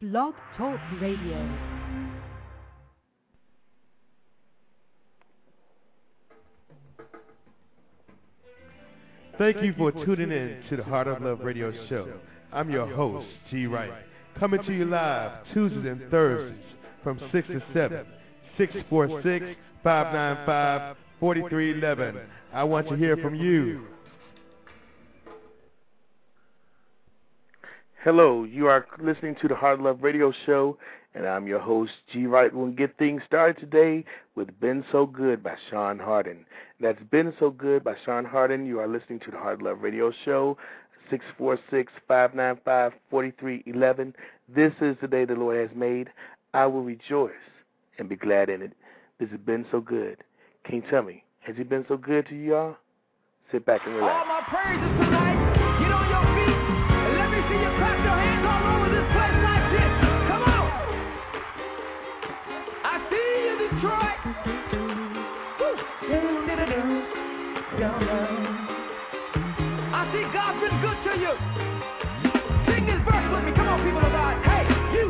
Blog Talk Radio. Thank you for tuning in to the Heart of Love Radio Show. I'm your host, G. Wright, coming to you live Tuesdays and Thursdays from 6 to 7, 646-595-4311. I want to hear from you. Hello, you are listening to the Heart of Love Radio Show, and I'm your host, G. Wright. We'll get things started today with Been So Good by Sean Hardin. That's Been So Good by Sean Hardin. You are listening to the Heart of Love Radio Show, 646-595-4311. This is the day the Lord has made. I will rejoice and be glad in it. This has been so good. Can you tell me, has he been so good to you, y'all? Sit back and relax. All my praises tonight. Get on your feet and let me see you clap your hands all over this place like this. Come on. I see you, Detroit. Woo. I see God's been good to you. Sing this verse with me. Come on, people of God. Hey, you.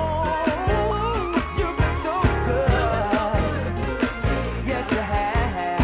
Yeah. Oh, you've been so good. Yes, you have.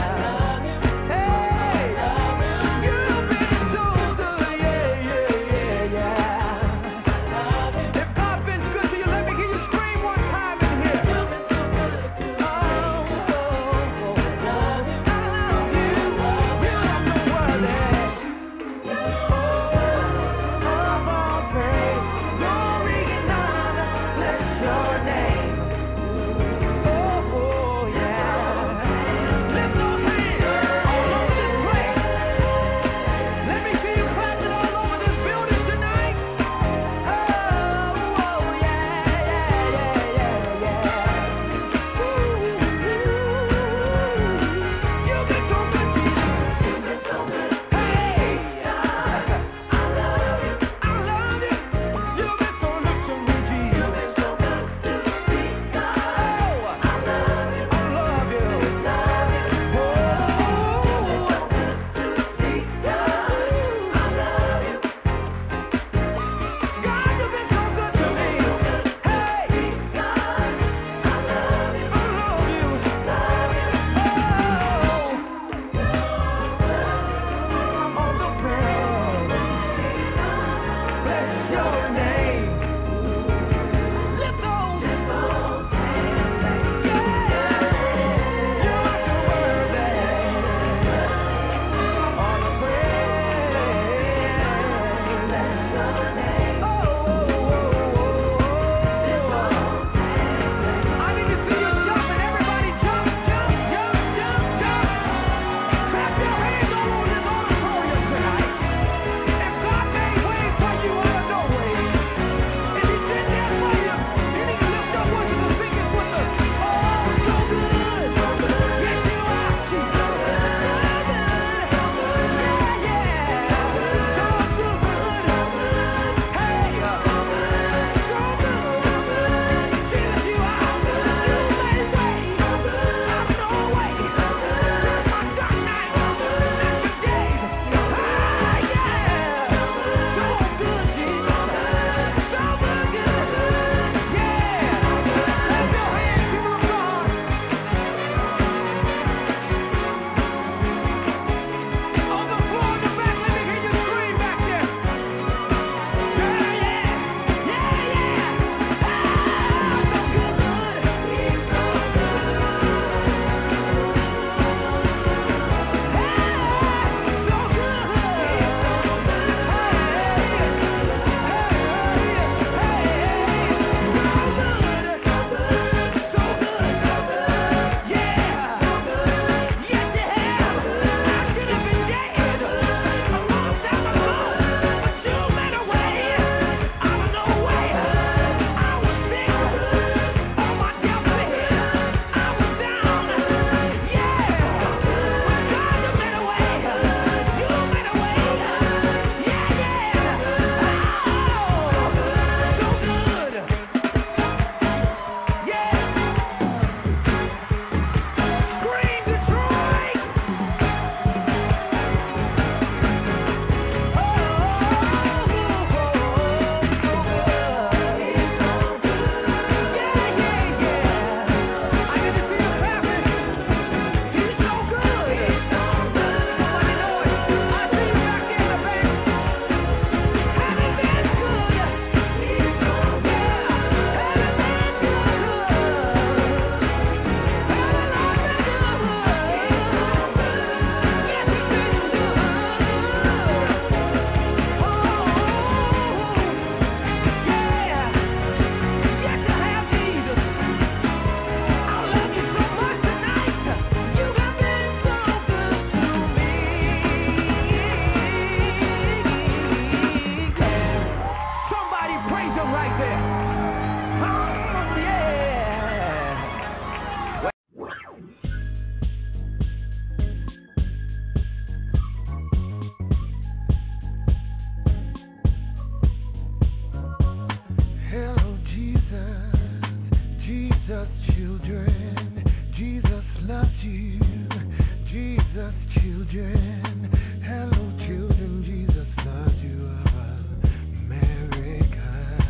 children, Jesus loves you. Jesus, children, hello, children, Jesus loves you of America.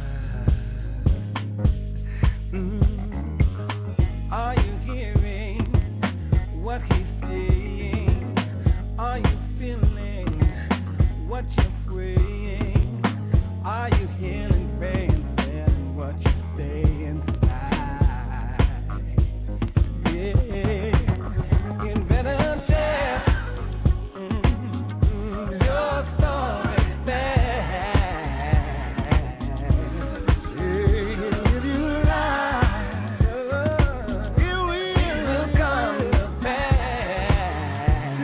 Are you hearing what he's saying? Are you feeling what you're praying? Are you healing, praying, feeling what you say inside? Yeah, you better share your story fast. If you lie, it will come to pass.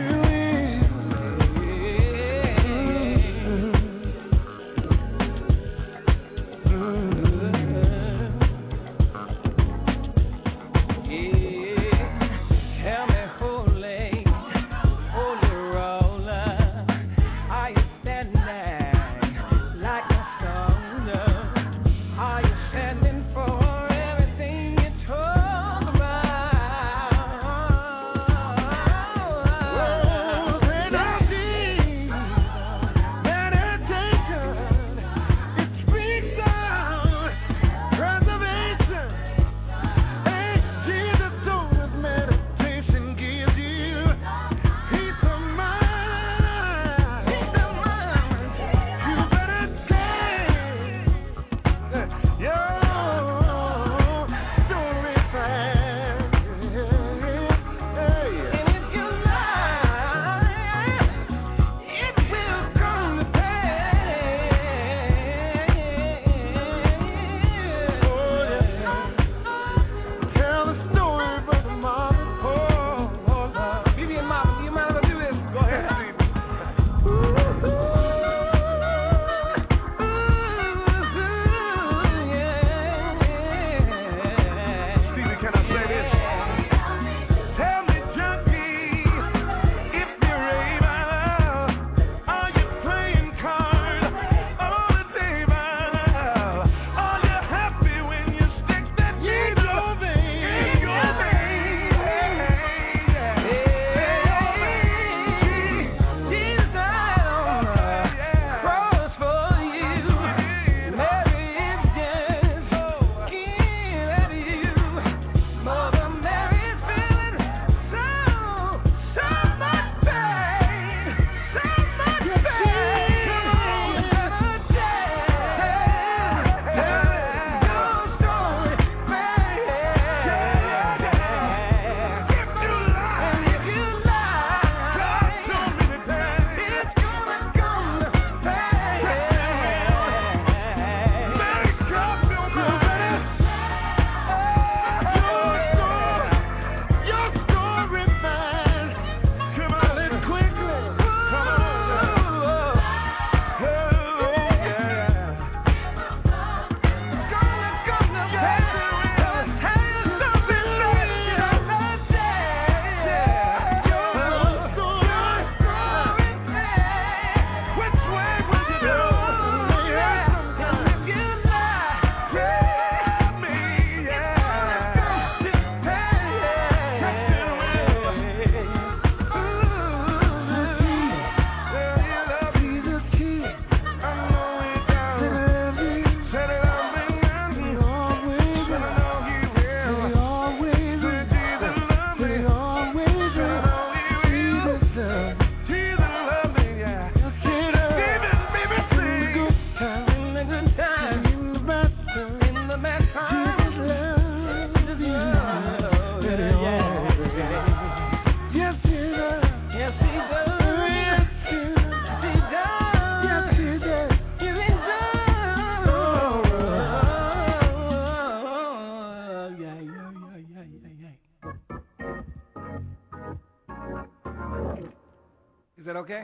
Tell me, holy roller, are you standing like a soldier? Are you standing for everything you talk about? Meditation, it speaks of preservation. Hey, Jesus told us meditation gives you peace of mind. Peace of mind. You better change your story fast. And if you lie, it will come to pass. Tell the story, Brother Marvin. Bibi and Mama, do you mind if I do this? Go ahead, Stevie. Stevie, can I say this? Tell me, junkie, if you're able, are you playing cards on the table? Are you happy when you stick that needle in your vein? Jesus died on the cross for you. Mary is just looking at you. Mother Mary's feeling so much pain, so much pain. You better tell your story, baby. If you lie, it's gonna come to pass. Mary, drop your mind. Your story, man. Come on, let's quickly. Come on. Oh, yeah. Gonna come to pass. Tell you something, your story, which way would you go? And if you lie, tell me, Is that okay?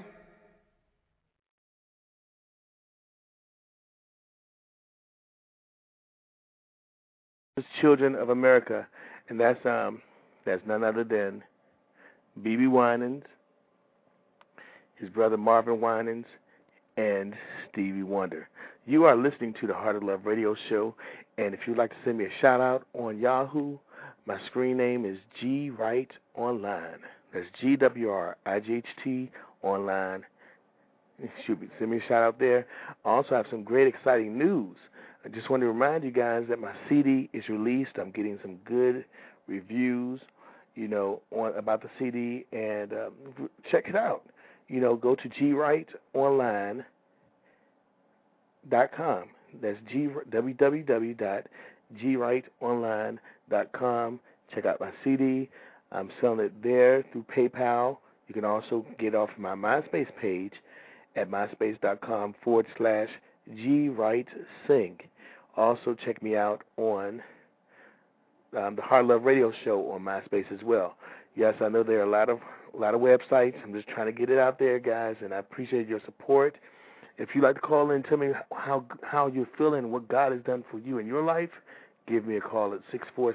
Children of America, and that's none other than B.B. Winans, his brother Marvin Winans, and Stevie Wonder. You are listening to the Heart of Love radio show, and if you'd like to send me a shout out on Yahoo, My screen name is G Wright Online. That's GWRIGHT Online. Send me a shout out there. I also have some great, exciting news. I just want to remind you guys that my CD is released. I'm getting some good reviews, about the CD, and check it out. Go to gwrightonline.com. That's www.gwrightonline.com. Check out my CD. I'm selling it there through PayPal. You can also get off my MySpace page at myspace.com/gwrightsing. Also, check me out on the Hard Love Radio Show on MySpace as well. Yes, I know there are a lot of websites. I'm just trying to get it out there, guys, and I appreciate your support. If you'd like to call in and tell me how you're feeling, what God has done for you in your life, give me a call at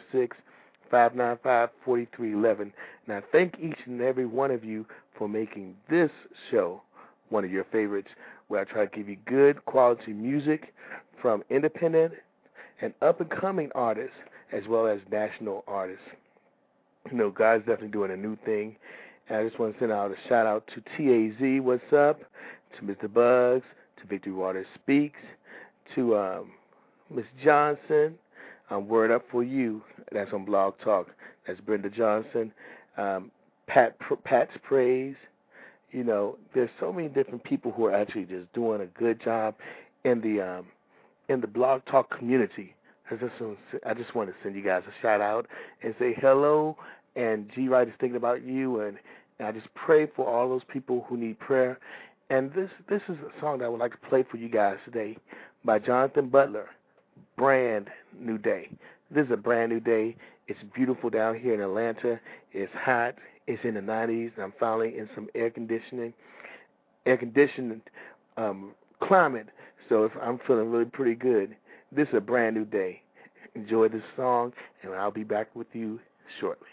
646-595-4311. And I thank each and every one of you for making this show one of your favorites, where I try to give you good quality music from independent and up-and-coming artists as well as national artists. God's definitely doing a new thing. And I just want to send out a shout-out to TAZ, what's up, to Mr. Bugs, to Victory Waters Speaks, to Miss Johnson, Word Up For You, that's on Blog Talk. That's Brenda Johnson, Pat's Praise. There's so many different people who are actually just doing a good job in the Blog Talk community. I just want to send you guys a shout out and say hello. And G Wright is thinking about you, and I just pray for all those people who need prayer. And this is a song that I would like to play for you guys today by Jonathan Butler. Brand New Day. This is a brand new day. It's beautiful down here in Atlanta. It's hot. It's in the 90s, and I'm finally in some air-conditioned climate. So I'm feeling really pretty good. This is a brand new day. Enjoy this song, and I'll be back with you shortly.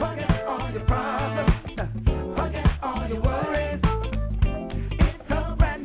Brand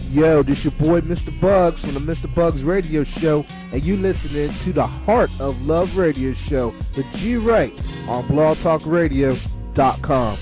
Yo, this your boy Mr. Bugs from the Mr. Bugs Radio Show, and you listening to the Heart of Love Radio Show with G Wright on blogtalkradio.com.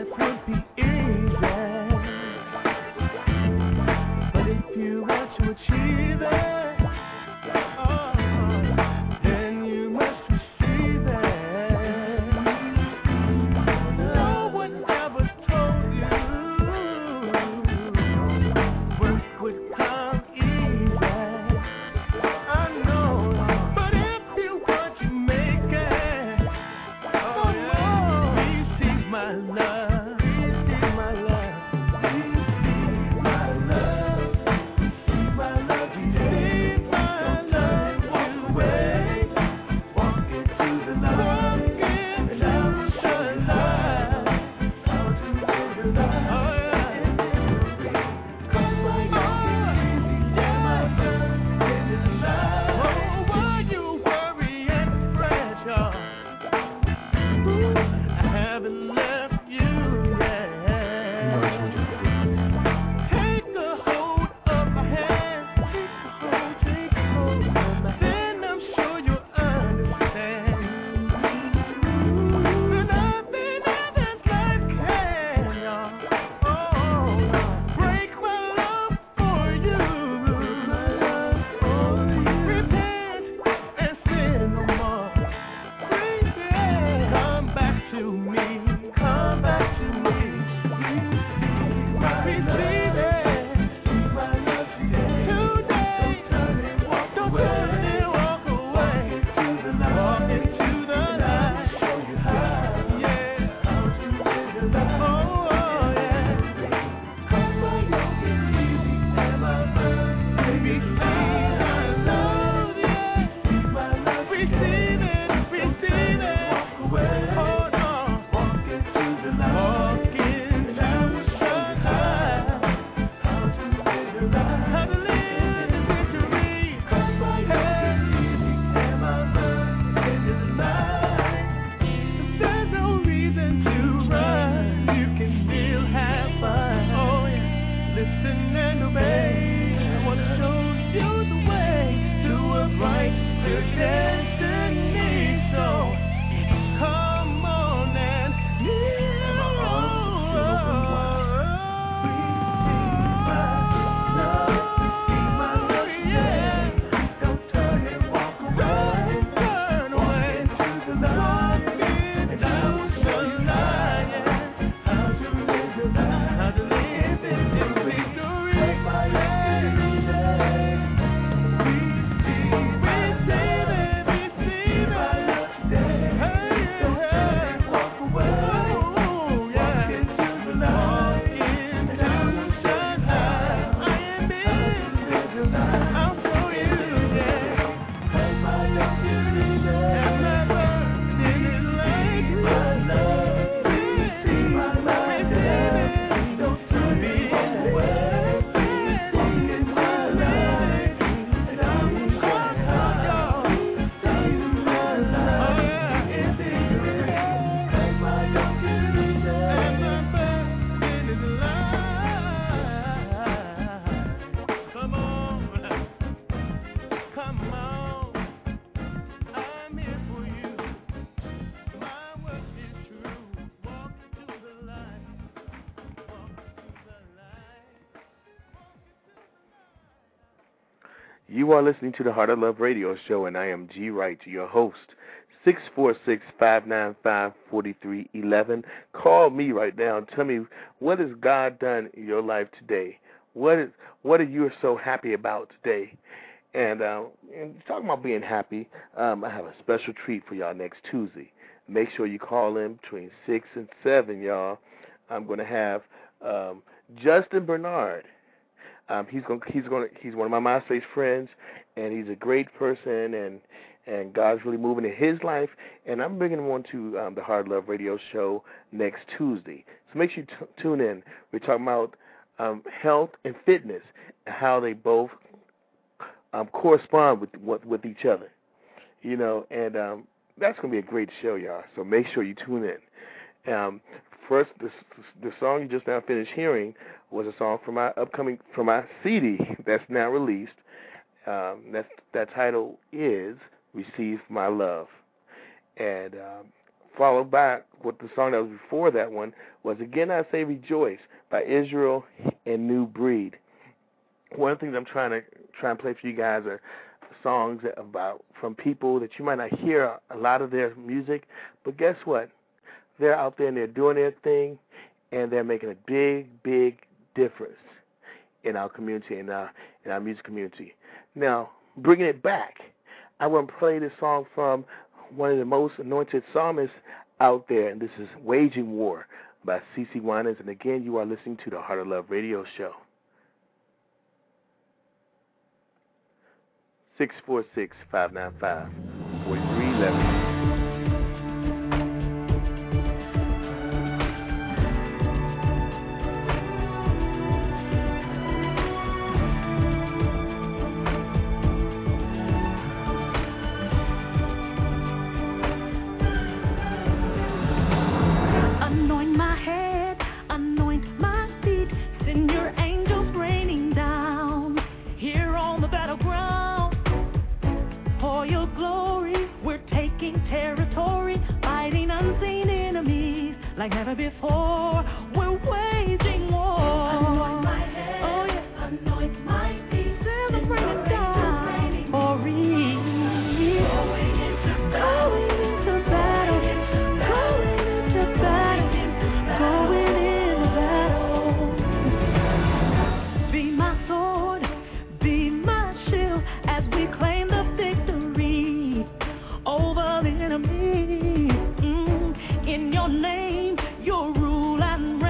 life would be easy. But if you want to achieve it, then you must receive it. No one ever told you work would come easy. I know, but if you want to make it, receive my love, receive my love, receive my love, receive my love, receive my love. Walk away, walk into the light, and I will show you light, how to live your life. Come on, yeah, my son, in this life. Oh, why you worry and fret, y'all? I haven't left you yet. Take a hold of my hand. Take a hold of my hand. Then I'm sure you'll understand. That I've been having life can, y'all. Oh, break my love for you. Repent and sin no more. Come back to me. Come back to me. Receive it. Today. Don't turn and walk away. Walk into the light. Yeah. Oh, yeah. Receive my love, yeah. Receive it. Receive it. Hold on. Walk into the light. How to live in victory. There's no reason to run. You can still have fun. Oh yeah. Listen and obey. I want to show you the way to a brighter destiny. So come on and don't turn and walk away. Turn away. And I will show you light. How to live your life. How to live in victory. Receive it. Walk away. Walk into the light. And I will shine high. I am in. I'll show you, yeah. Have my burden is like my love. Receive my life. Don't turn me away. Walk into the light. And I will shine high. See my love. Have my burden is light. Come on. Come on, I'm here for you. My word is true. Walk into the light. Walk into the light. You are listening to the Heart of Love Radio Show, and I am G. Wright, your host. 646-595-4311. Call me right now and tell me, what has God done in your life today? What are you so happy about today? And talking about being happy, I have a special treat for y'all next Tuesday. Make sure you call in between 6 and 7, y'all. I'm going to have Justin Bernard. He's one of my MySpace friends, and he's a great person, and God's really moving in his life. And I'm bringing him on to the Hard Love Radio Show next Tuesday. So make sure you tune in. We're talking about health and fitness, and how they both correspond with each other, you know, and that's going to be a great show, y'all. So make sure you tune in. First, the song you just now finished hearing was a song from my CD that's now released. That title is "Receive My Love," and followed back with the song that was before that one was Again I Say Rejoice by Israel and New Breed. One of the things I'm trying to play for you guys are songs about from people that you might not hear a lot of their music, but guess what? They're out there and they're doing their thing, and they're making a big, big difference in our community, in our music community. Now, bringing it back, I want to play this song from one of the most anointed psalmists out there, and this is Waging War by CeCe Winans. And again, you are listening to the Heart of Love Radio Show. 646-595-4311. Like never before, we're waging war. Anoint my head, oh yeah, anoint my feet. Celebrating God, for real. Going into battle, going into battle, going into battle. Be my sword, be my shield, as we claim the victory over the enemy. In your name, your rule and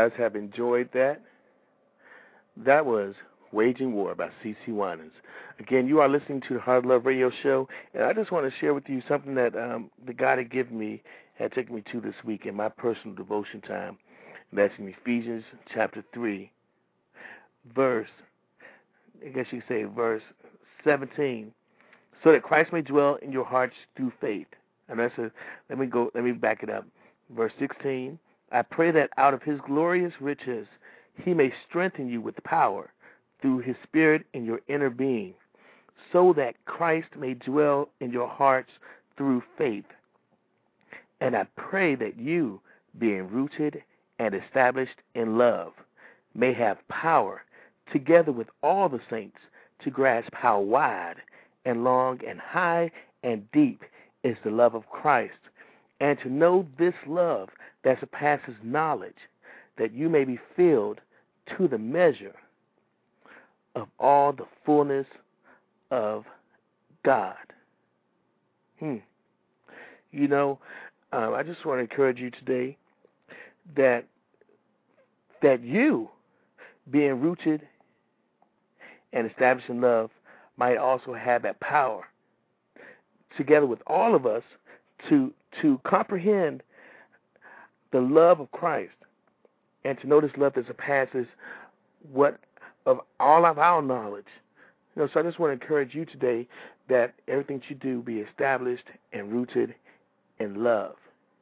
guys have enjoyed that. That was Waging War by CeCe Winans. Again, you are listening to the Heart of Love Radio Show, and I just want to share with you something that the God had given me, had taken me to this week in my personal devotion time. And that's in Ephesians chapter 3, verse 17. So that Christ may dwell in your hearts through faith. And let me back it up. Verse 16, I pray that out of his glorious riches he may strengthen you with power through his Spirit in your inner being, so that Christ may dwell in your hearts through faith. And I pray that you, being rooted and established in love, may have power, together with all the saints, to grasp how wide and long and high and deep is the love of Christ, and to know this love that surpasses knowledge, that you may be filled to the measure of all the fullness of God. I just want to encourage you today that you, being rooted and established in love, might also have that power, together with all of us, to comprehend the love of Christ and to know this love that surpasses what of all of our knowledge. So I just want to encourage you today that everything that you do be established and rooted in love.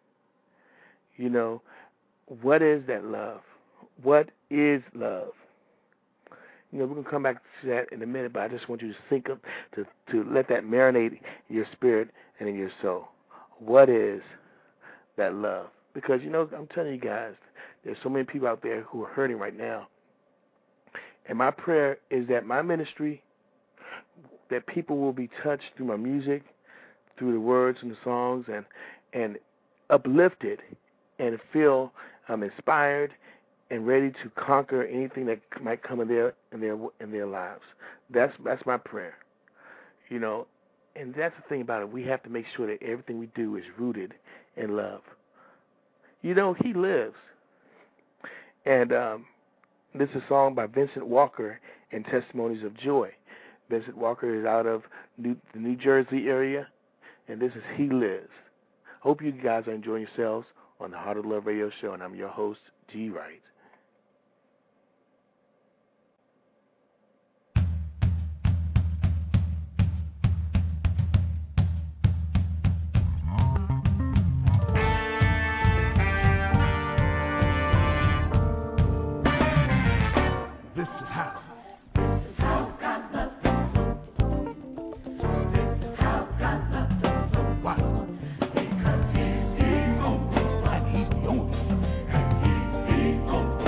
What is that love? What is love? We're going to come back to that in a minute, but I just want you to think of, to let that marinate in your spirit and in your soul. What is that love? Because, I'm telling you guys, there's so many people out there who are hurting right now. And my prayer is that my ministry, that people will be touched through my music, through the words and the songs, and uplifted and feel inspired and ready to conquer anything that might come in their lives. That's my prayer. And that's the thing about it. We have to make sure that everything we do is rooted in love. He lives. And this is a song by Vincent Walker and Testimonies of Joy. Vincent Walker is out of the New Jersey area, and this is He Lives. Hope you guys are enjoying yourselves on the Heart of Love Radio Show, and I'm your host, G. Wright. This is how. Because he's the only. And he's the only.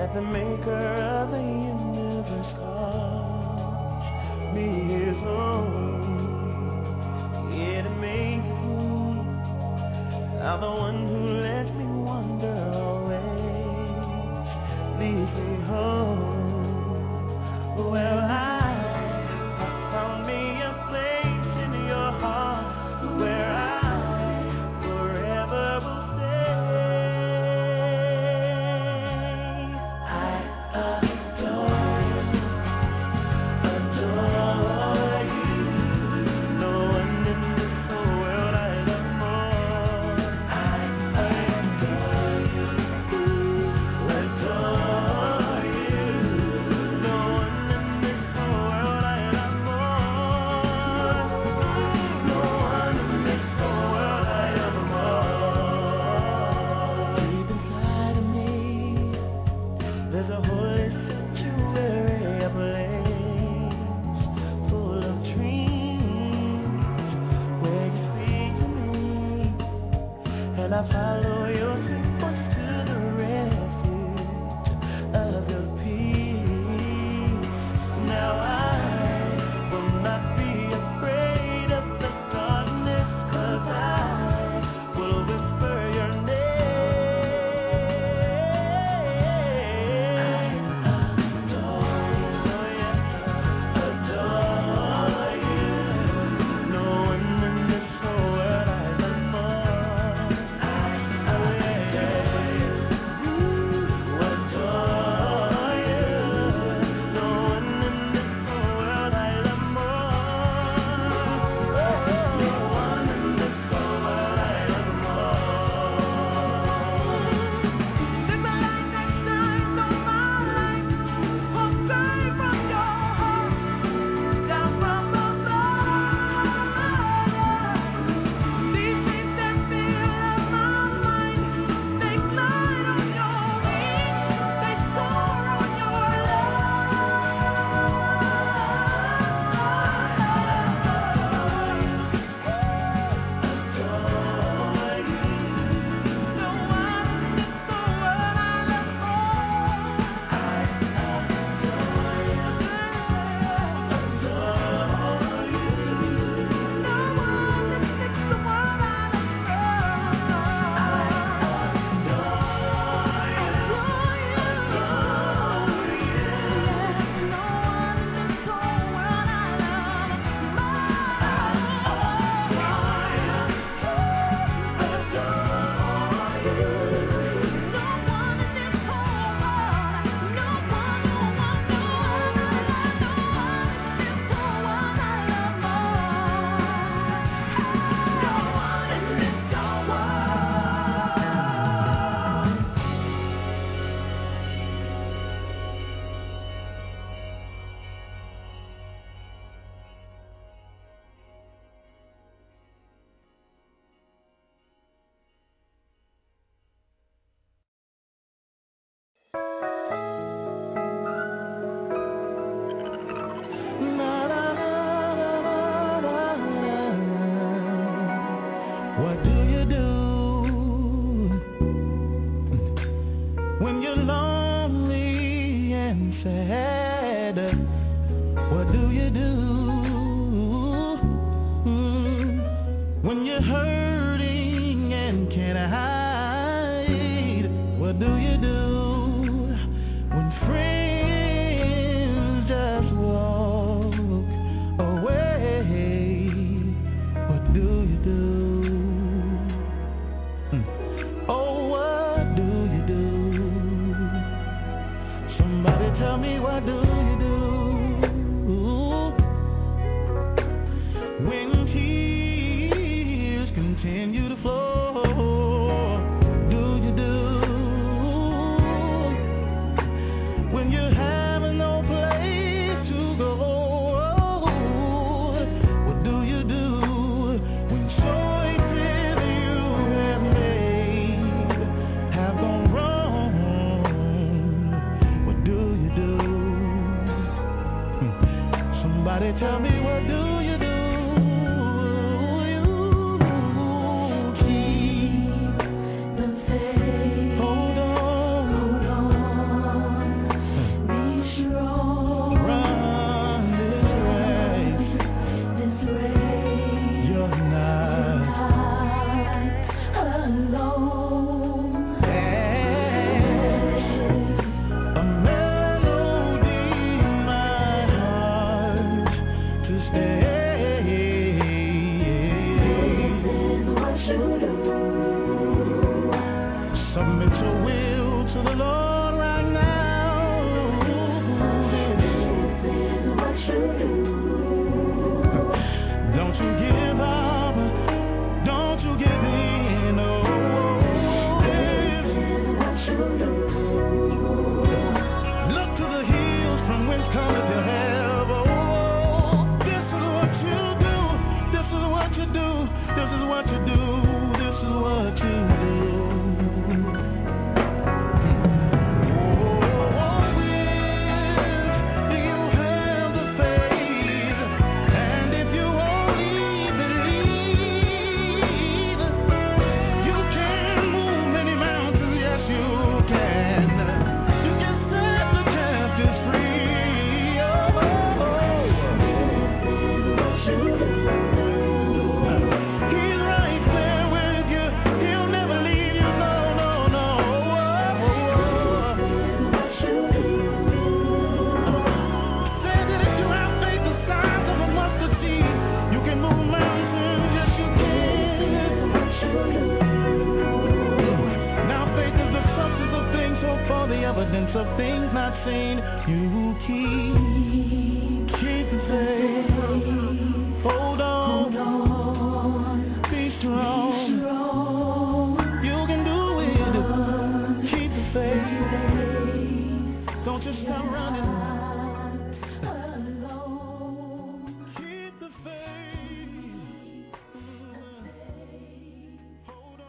that the maker of the universe calls me his own. It amazes me how the one who lets me wander always leads me home. Well, I found me a place in your heart where I forever will stay. I adore you. No one in this whole world I love more. I adore you. Adore you. No one in this whole world I love more. No one in this whole world I love more. Deep inside of me, there's a holy sanctuary, a place full of dreams where you speak to me, and I follow your sweet voice to the refuge of your peace. Now I will not be afraid of the darkness, 'cause I will whisper your name. I adore you. Adore you. No one in this whole world I love more. Adore you. No one in this whole world I love more. No one in this whole world I love more. Live my life that shines on my life, from straight from your heart, down from above. These things that fill my mind, they glide on your wings, they soar on your What do you do when you're lonely and sad? What do you do when you're hurting and can't hide? What do you do when friends just walk away? What do you do? Oh, what do you do? Somebody tell me, what do you do when tears continue your will to the Lord right now. This is what you do. Don't you give up. Don't you give in. Oh, this is what you do. Look to the hills from whence cometh your help. Oh, this is what you do. This is what you do. This is what you do. This is what you do. Evidence of things not seen. You keep the faith. Hold on. Be strong. You can do it. Keep the faith. Don't just stop running. Keep the faith. Hold on.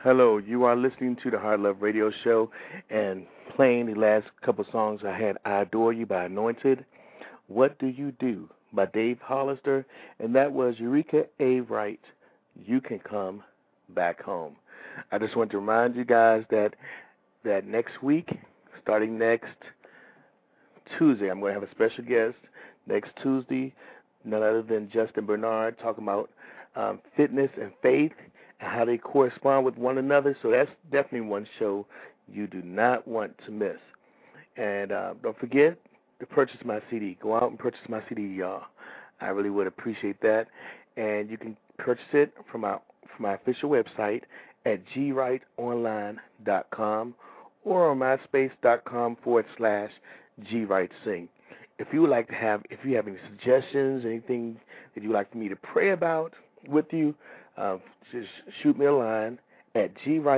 Hello, you are listening to the Hard Love Radio Show, and playing the last couple songs I had, I Adore You by Anointed, What Do You Do by Dave Hollister, and that was Eureka A. Wright, You Can Come Back Home. I just want to remind you guys that next week, starting next Tuesday, I'm going to have a special guest next Tuesday, none other than Justin Bernard, talking about fitness and faith and how they correspond with one another. So that's definitely one show you do not want to miss. And don't forget to purchase my CD. Go out and purchase my CD, y'all. I really would appreciate that. And you can purchase it from my official website at gwrightonline.com or on myspace.com/gwrightsing. If you would like to have, if you have any suggestions, anything that you would like me to pray about with you, just shoot me a line at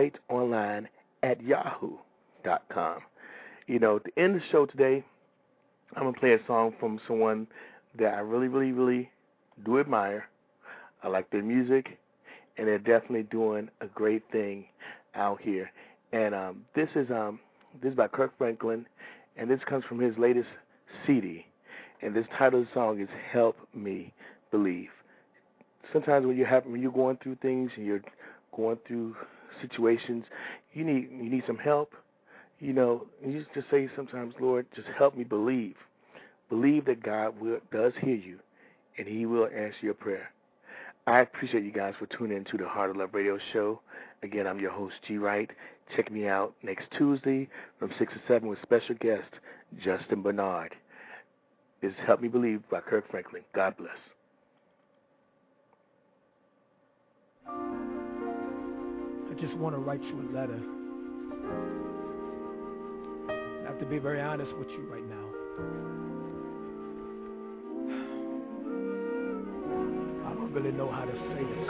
gwrightonline@yahoo.com. You know, to end the show today, I'm going to play a song from someone that I really, really, really do admire. I like their music, and they're definitely doing a great thing out here. And this is by Kirk Franklin, and this comes from his latest CD. And this title of the song is Help Me Believe. Sometimes when you're going through things and you're going through situations, you need some help. You know, you just say sometimes, Lord, just help me believe. Believe that God does hear you, and He will answer your prayer. I appreciate you guys for tuning in to the Heart of Love Radio Show. Again, I'm your host, G. Wright. Check me out next Tuesday from 6 to 7 with special guest Justin Bernard. This is Help Me Believe by Kirk Franklin. God bless. I just want to write you a letter. I have to be very honest with you right now. I don't really know how to say this.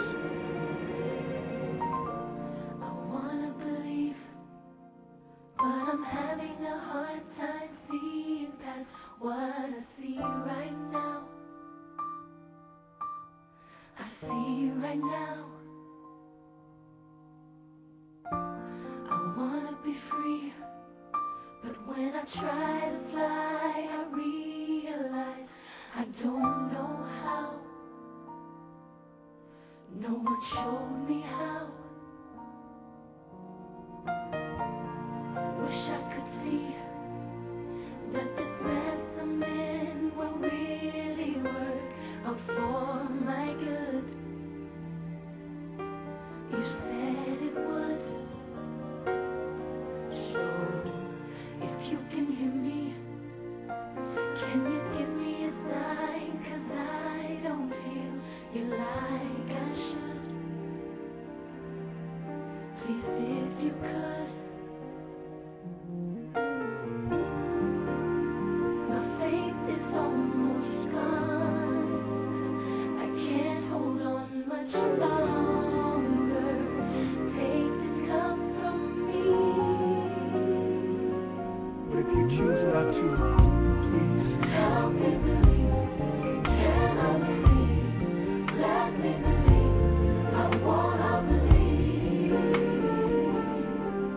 I wanna believe, but I'm having a hard time seeing past what I see right now. I see right now. I wanna be free, but when I try to fly, I realize I don't know how. No one showed me how. Wish I could see that the paths I'm in will really work out for my good. You said it would. So, if you can hear me, can you give me a sign? 'Cause I don't feel you like I should. Please, if you could. My faith is almost gone. I can't hold on much longer. Take this cup from me. But if you choose not to, please Help me believe. Can I believe? Let me believe. I wanna believe.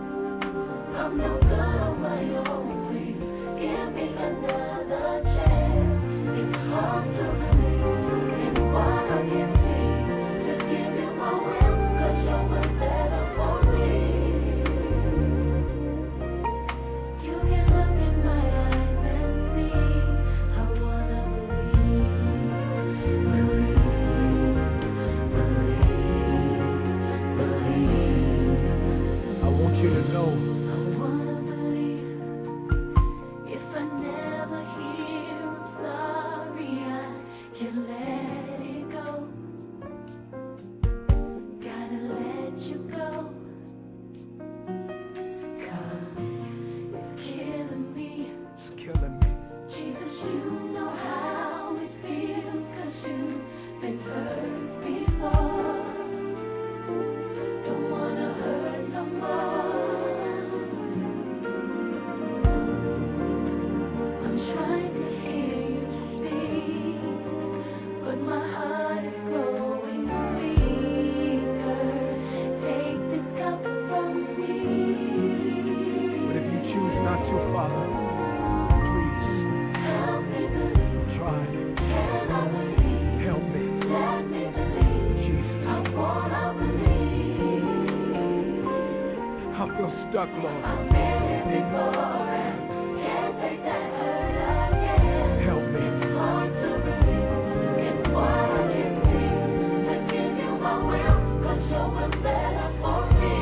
feel stuck, Lord. I've been here before and can't take that hurt again. Help me. It's hard to believe in what I can see. I give you my will, 'cause your will's better for me.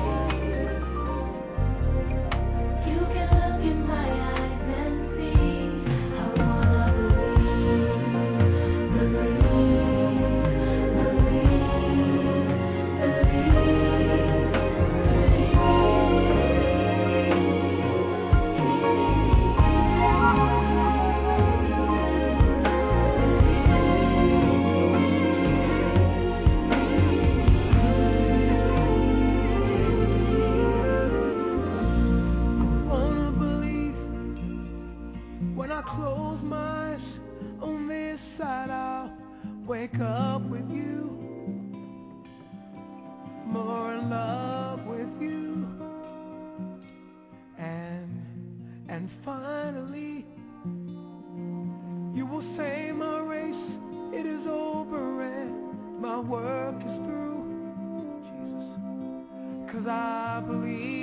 You can look in my eyes and see. I wanna believe, believe, believe, Wanna believe when I close my eyes on this side, I'll wake up with you, more in love with you, and finally you will say my race it is over and my work is through, Jesus, 'cause I believe.